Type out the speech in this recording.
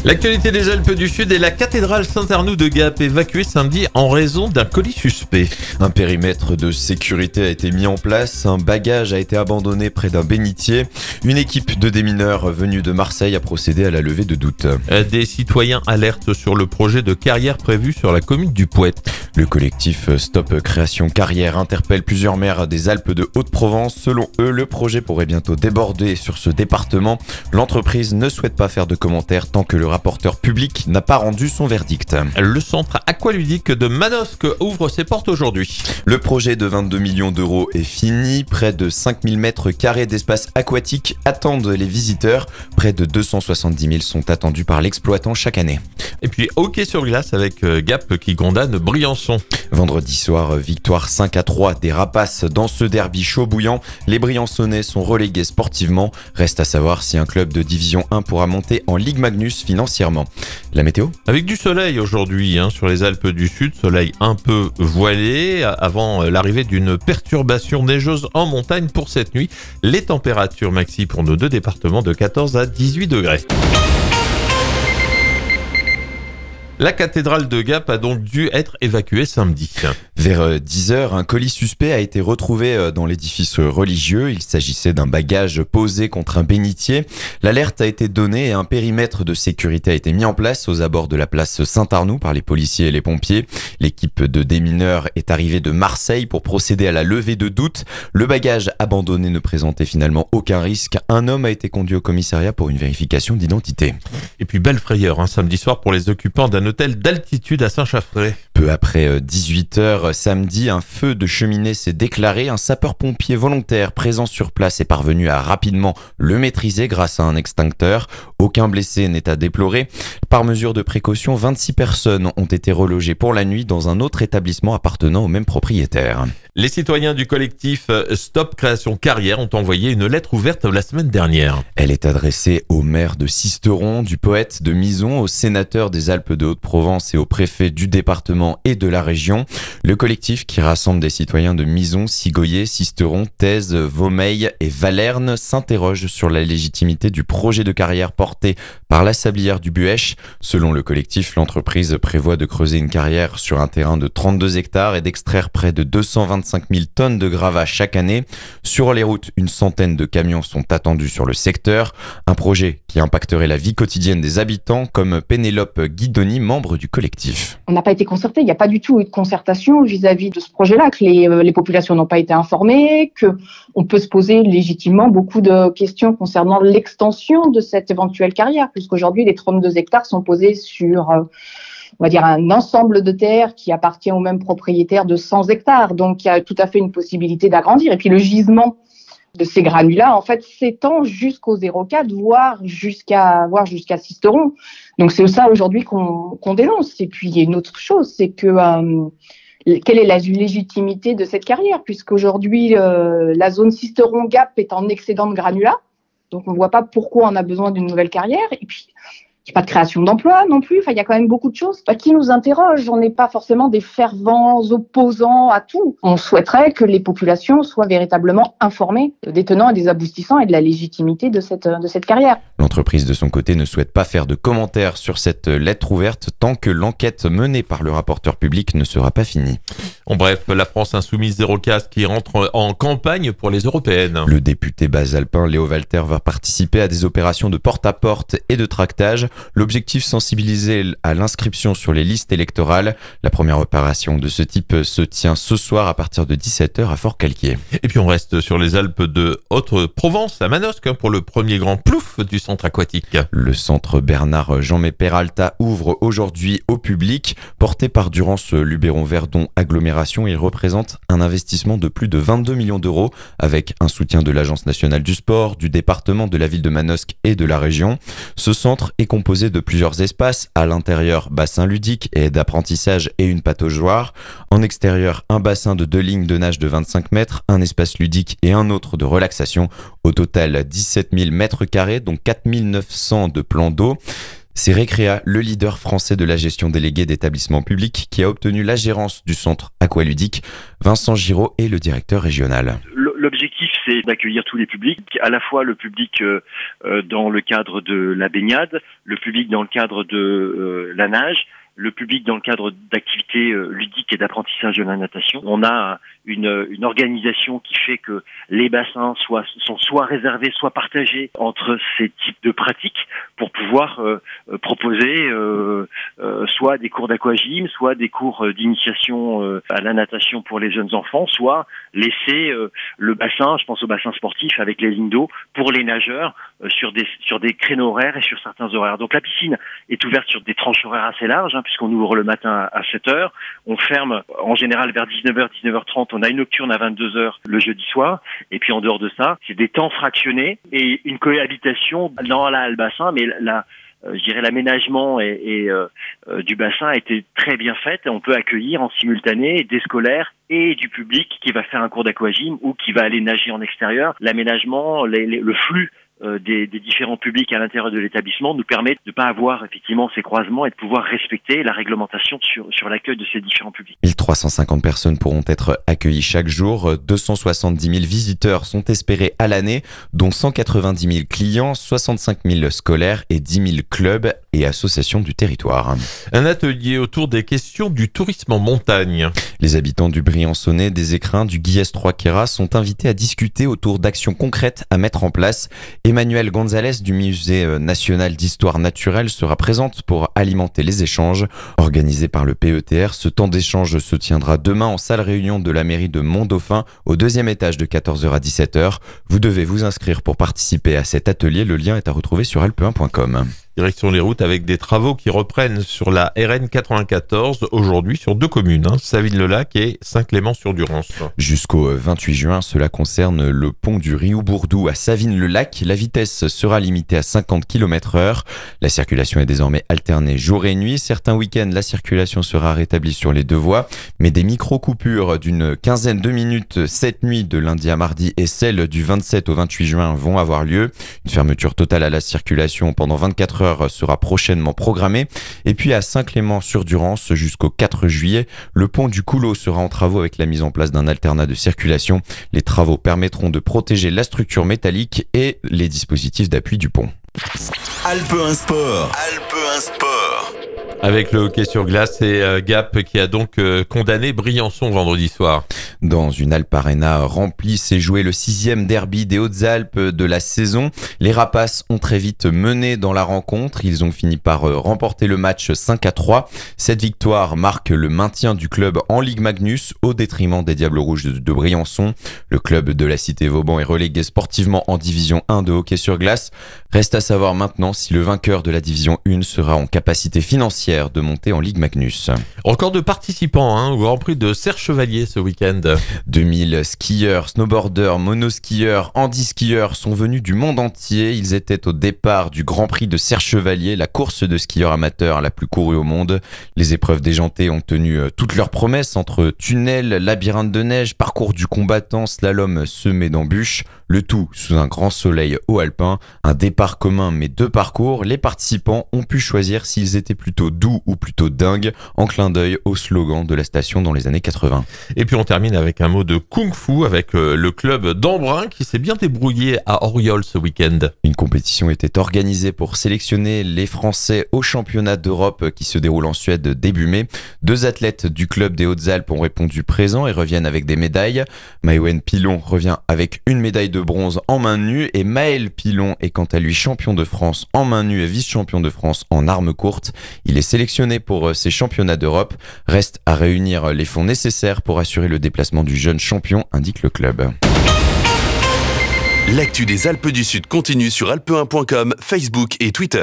L'actualité des Alpes du Sud et la cathédrale Saint-Arnoux de Gap évacuée samedi en raison d'un colis suspect. Un périmètre de sécurité a été mis en place, un bagage a été abandonné près d'un bénitier. Une équipe de démineurs venue de Marseille a procédé à la levée de doutes. Des citoyens alertent sur le projet de carrière prévu sur la commune du Pouet. Le collectif Stop Création Carrière interpelle plusieurs maires des Alpes de Haute-Provence. Selon eux, le projet pourrait bientôt déborder sur ce département. L'entreprise ne souhaite pas faire de commentaires tant que le rapporteur public n'a pas rendu son verdict. Le centre aqualudique de Manosque ouvre ses portes aujourd'hui. Le projet de 22 millions d'euros est fini. Près de 5000 mètres carrés d'espace aquatique attendent les visiteurs. Près de 270 000 sont attendus par l'exploitant chaque année. Et puis hockey sur glace avec Gap qui condamne Briançon. Vendredi soir, victoire 5-3 des Rapaces dans ce derby chaud bouillant. Les Briançonnais sont relégués sportivement. Reste à savoir si un club de division 1 pourra monter en Ligue Magnus financièrement. La météo ? Avec du soleil aujourd'hui sur les Alpes du Sud, soleil un peu voilé avant l'arrivée d'une perturbation neigeuse en montagne pour cette nuit. Les températures maxi pour nos deux départements de 14 à 18 degrés. La cathédrale de Gap a donc dû être évacuée samedi. Vers 10h, un colis suspect a été retrouvé dans l'édifice religieux. Il s'agissait d'un bagage posé contre un bénitier. L'alerte a été donnée et un périmètre de sécurité a été mis en place aux abords de la place Saint-Arnoux par les policiers et les pompiers. L'équipe de démineurs est arrivée de Marseille pour procéder à la levée de doutes. Le bagage abandonné ne présentait finalement aucun risque. Un homme a été conduit au commissariat pour une vérification d'identité. Et puis belle frayeur samedi soir pour les occupants d'un hôtel d'altitude à Saint-Chaffré. Peu après 18h samedi, un feu de cheminée s'est déclaré. Un sapeur-pompier volontaire présent sur place est parvenu à rapidement le maîtriser grâce à un extincteur. Aucun blessé n'est à déplorer. Par mesure de précaution, 26 personnes ont été relogées pour la nuit dans un autre établissement appartenant au même propriétaire. Les citoyens du collectif Stop Création Carrière ont envoyé une lettre ouverte la semaine dernière. Elle est adressée au maire de Sisteron, du poète de Mison, au sénateur des Alpes de Haute-Provence et au préfet du département et de la région. Le collectif, qui rassemble des citoyens de Mison, Sigoyer, Sisteron, Thèse, Vaumeil et Valerne, s'interroge sur la légitimité du projet de carrière porté par la sablière du Buèche. Selon le collectif, l'entreprise prévoit de creuser une carrière sur un terrain de 32 hectares et d'extraire près de 225 000 tonnes de gravats chaque année. Sur les routes, une centaine de camions sont attendus sur le secteur. Un projet qui impacterait la vie quotidienne des habitants, comme Pénélope Guidoni, membre du collectif. On n'a pas été concerté, il n'y a pas du tout eu de concertation vis-à-vis de ce projet-là, que les populations n'ont pas été informées, qu'on peut se poser légitimement beaucoup de questions concernant l'extension de cette éventuelle carrière, puisqu'aujourd'hui les 32 hectares sont posés sur on va dire un ensemble de terres qui appartient au même propriétaire de 100 hectares. Donc, il y a tout à fait une possibilité d'agrandir. Et puis, le gisement de ces granulats, en fait, s'étend jusqu'au 04, voire jusqu'à Sisteron. Donc, c'est ça aujourd'hui qu'on dénonce. Et puis, il y a une autre chose, c'est que quelle est la légitimité de cette carrière, puisqu'aujourd'hui, la zone Sisteron-Gap est en excédent de granulats. Donc, on ne voit pas pourquoi on a besoin d'une nouvelle carrière. Et puis, il n'y a pas de création d'emplois non plus. Enfin, il y a quand même beaucoup de choses qui nous interrogent. On n'est pas forcément des fervents opposants à tout. On souhaiterait que les populations soient véritablement informées des tenants et des aboutissants et de la légitimité de cette carrière. L'entreprise, de son côté, ne souhaite pas faire de commentaires sur cette lettre ouverte tant que l'enquête menée par le rapporteur public ne sera pas finie. En bref, la France insoumise zéro casse qui rentre en campagne pour les européennes. Le député basalpin Léo Walter va participer à des opérations de porte-à-porte et de tractage. L'objectif, sensibiliser à l'inscription sur les listes électorales. La première opération de ce type se tient ce soir à partir de 17h à Fort-Calquier. Et puis on reste sur les Alpes de Haute-Provence à Manosque pour le premier grand plouf du centre aquatique. Le centre Bernard Jeanmet Peralta ouvre aujourd'hui au public. Porté par Durance Luberon Verdon Agglomération, il représente un investissement de plus de 22 millions d'euros avec un soutien de l'Agence nationale du sport, du département, de la ville de Manosque et de la région. Ce centre est composé de plusieurs espaces. À l'intérieur, bassin ludique et d'apprentissage et une pataugeoire. En extérieur, un bassin de 2 lignes de nage de 25 mètres, un espace ludique et un autre de relaxation. Au total, 17 000 mètres carrés, dont 4 900 de plans d'eau. C'est Recrea, le leader français de la gestion déléguée d'établissements publics, qui a obtenu la gérance du centre aqualudique. Vincent Giraud est le directeur régional. Le L'objectif, c'est d'accueillir tous les publics, à la fois le public dans le cadre de la baignade, le public dans le cadre de la nage, le public dans le cadre d'activités ludiques et d'apprentissage de la natation. On a une organisation qui fait que les bassins sont soit réservés, soit partagés entre ces types de pratiques pour pouvoir proposer soit des cours d'aquagym, soit des cours d'initiation à la natation pour les jeunes enfants, soit laisser le bassin, je pense au bassin sportif avec les lignes d'eau, pour les nageurs sur des créneaux horaires et sur certains horaires. Donc la piscine est ouverte sur des tranches horaires assez larges, puisqu'on ouvre le matin à 7h, on ferme en général vers 19h, 19h30, on a une nocturne à 22h le jeudi soir, et puis en dehors de ça, c'est des temps fractionnés et une cohabitation dans la halle bassin, mais je dirais l'aménagement du bassin a été très bien fait. On peut accueillir en simultané des scolaires et du public qui va faire un cours d'aquagym ou qui va aller nager en extérieur. L'aménagement, le flux des différents publics à l'intérieur de l'établissement nous permet de ne pas avoir effectivement ces croisements et de pouvoir respecter la réglementation sur l'accueil de ces différents publics. 1350 personnes pourront être accueillies chaque jour. 270 000 visiteurs sont espérés à l'année, dont 190 000 clients, 65 000 scolaires et 10 000 clubs et associations du territoire. Un atelier autour des questions du tourisme en montagne. Les habitants du Briançonnais, des Écrins, du Guillès-Trois-Queyras sont invités à discuter autour d'actions concrètes à mettre en place. Emmanuelle Gonzalez du Musée national d'histoire naturelle sera présente pour alimenter les échanges. Organisé par le PETR, ce temps d'échange se tiendra demain en salle réunion de la mairie de Mont-Dauphin au 2e étage de 14h à 17h. Vous devez vous inscrire pour participer à cet atelier. Le lien est à retrouver sur alpe1.com. Direction les routes avec des travaux qui reprennent sur la RN 94 aujourd'hui sur 2 communes, Savines-le-Lac et Saint-Clément-sur-Durance. Jusqu'au 28 juin, cela concerne le pont du Riou-Bourdou à Savines-le-Lac. La vitesse sera limitée à 50 km/h. La circulation est désormais alternée jour et nuit. Certains week-ends, la circulation sera rétablie sur les 2 voies, mais des micro-coupures d'une quinzaine de minutes cette nuit de lundi à mardi et celle du 27 au 28 juin vont avoir lieu. Une fermeture totale à la circulation pendant 24 heures sera prochainement programmée. Et puis à Saint-Clément-sur-Durance jusqu'au 4 juillet, le pont du Coulot sera en travaux avec la mise en place d'un alternat de circulation. Les travaux permettront de protéger la structure métallique et les dispositifs d'appui du pont. Alpe 1 Sport. Alpe 1 Sport. Avec le hockey sur glace et Gap qui a donc condamné Briançon vendredi soir. Dans une Alpe Arena remplie, s'est joué le 6e derby des Hautes-Alpes de la saison. Les Rapaces ont très vite mené dans la rencontre. Ils ont fini par remporter le match 5-3. Cette victoire marque le maintien du club en Ligue Magnus au détriment des Diables Rouges de Briançon. Le club de la Cité Vauban est relégué sportivement en division 1 de hockey sur glace. Reste à savoir maintenant si le vainqueur de la division 1 sera en capacité financière de monter en Ligue Magnus. Encore de participants au Grand Prix de Serre-Chevalier ce week-end. 2000 skieurs, snowboarders, monoskieurs, handiskieurs sont venus du monde entier. Ils étaient au départ du Grand Prix de Serre-Chevalier, la course de skieurs amateurs la plus courue au monde. Les épreuves déjantées ont tenu toutes leurs promesses entre tunnels, labyrinthe de neige, parcours du combattant, slalom semé d'embûches. Le tout sous un grand soleil haut alpin. Un départ commun mais 2 parcours. Les participants ont pu choisir s'ils étaient plutôt doux ou plutôt dingues, en clin d'œil au slogan de la station dans les années 80. Et puis on termine avec un mot de kung-fu avec le club d'Embrun qui s'est bien débrouillé à Auriol ce week-end. Une compétition était organisée pour sélectionner les Français au championnat d'Europe qui se déroule en Suède début mai. 2 athlètes du club des Hautes-Alpes ont répondu présent et reviennent avec des médailles. Maëwen Pilon revient avec une médaille de bronze en main nue et Maël Pilon est quant à lui champion de France en main nue et vice-champion de France en armes courtes. Il est sélectionné pour ces championnats d'Europe. Reste à réunir les fonds nécessaires pour assurer le déplacement du jeune champion, indique le club. L'actu des Alpes du Sud continue sur alpe1.com, Facebook et Twitter.